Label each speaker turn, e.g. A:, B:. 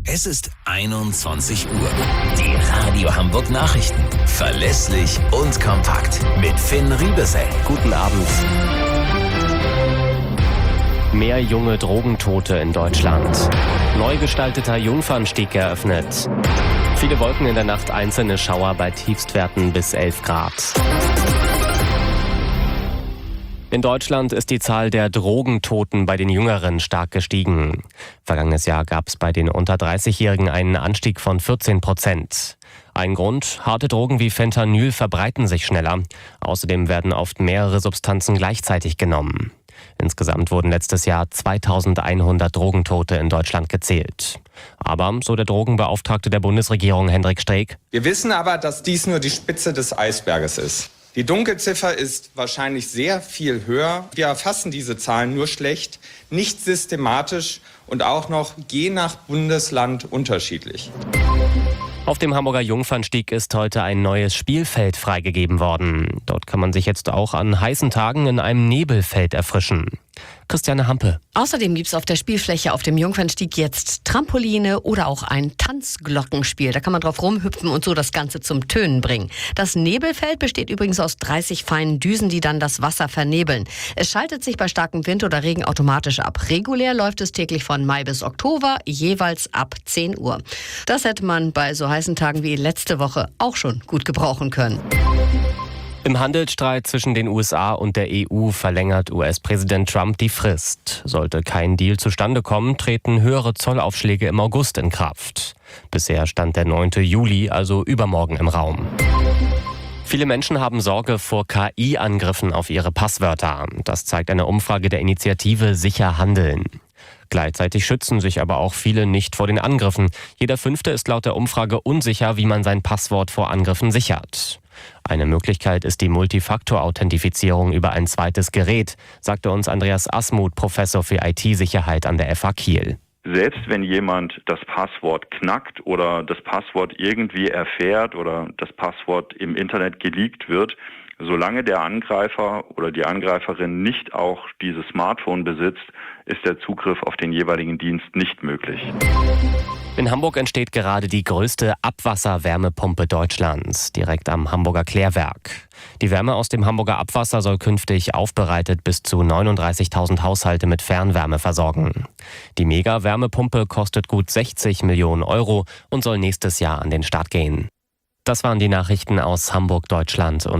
A: Es ist 21 Uhr. Die Radio Hamburg Nachrichten. Verlässlich und kompakt. Mit Finn Riebesell.
B: Guten Abend. Mehr junge Drogentote in Deutschland. Neu gestalteter Jungfernstieg eröffnet. Viele Wolken in der Nacht, einzelne Schauer bei Tiefstwerten bis 11 Grad. In Deutschland ist die Zahl der Drogentoten bei den Jüngeren stark gestiegen. Vergangenes Jahr gab es bei den unter 30-Jährigen einen Anstieg von 14%. Ein Grund: harte Drogen wie Fentanyl verbreiten sich schneller. Außerdem werden oft mehrere Substanzen gleichzeitig genommen. Insgesamt wurden letztes Jahr 2100 Drogentote in Deutschland gezählt. Aber, so der Drogenbeauftragte der Bundesregierung Hendrik Streeck:
C: Wir wissen aber, dass dies nur die Spitze des Eisberges ist. Die Dunkelziffer ist wahrscheinlich sehr viel höher. Wir erfassen diese Zahlen nur schlecht, nicht systematisch und auch noch je nach Bundesland unterschiedlich.
B: Auf dem Hamburger Jungfernstieg ist heute ein neues Spielfeld freigegeben worden. Dort kann man sich jetzt auch an heißen Tagen in einem Nebelfeld erfrischen. Christiane Hampe.
D: Außerdem gibt es auf der Spielfläche auf dem Jungfernstieg jetzt Trampoline oder auch ein Tanzglockenspiel. Da kann man drauf rumhüpfen und so das Ganze zum Tönen bringen. Das Nebelfeld besteht übrigens aus 30 feinen Düsen, die dann das Wasser vernebeln. Es schaltet sich bei starkem Wind oder Regen automatisch ab. Regulär läuft es täglich von Mai bis Oktober, jeweils ab 10 Uhr. Das hätte man bei so heißen Tagen wie letzte Woche auch schon gut gebrauchen können.
B: Im Handelsstreit zwischen den USA und der EU verlängert US-Präsident Trump die Frist. Sollte kein Deal zustande kommen, treten höhere Zollaufschläge im August in Kraft. Bisher stand der 9. Juli, also übermorgen, im Raum. Viele Menschen haben Sorge vor KI-Angriffen auf ihre Passwörter. Das zeigt eine Umfrage der Initiative Sicher Handeln. Gleichzeitig schützen sich aber auch viele nicht vor den Angriffen. Jeder Fünfte ist laut der Umfrage unsicher, wie man sein Passwort vor Angriffen sichert. Eine Möglichkeit ist die Multifaktor-Authentifizierung über ein zweites Gerät, sagte uns Andreas Asmuth, Professor für IT-Sicherheit an der FH Kiel.
E: Selbst wenn jemand das Passwort knackt oder das Passwort irgendwie erfährt oder das Passwort im Internet geleakt wird, solange der Angreifer oder die Angreiferin nicht auch dieses Smartphone besitzt, ist der Zugriff auf den jeweiligen Dienst nicht möglich.
B: In Hamburg entsteht gerade die größte Abwasserwärmepumpe Deutschlands, direkt am Hamburger Klärwerk. Die Wärme aus dem Hamburger Abwasser soll künftig aufbereitet bis zu 39.000 Haushalte mit Fernwärme versorgen. Die Mega-Wärmepumpe kostet gut 60 Millionen Euro und soll nächstes Jahr an den Start gehen. Das waren die Nachrichten aus Hamburg, Deutschland und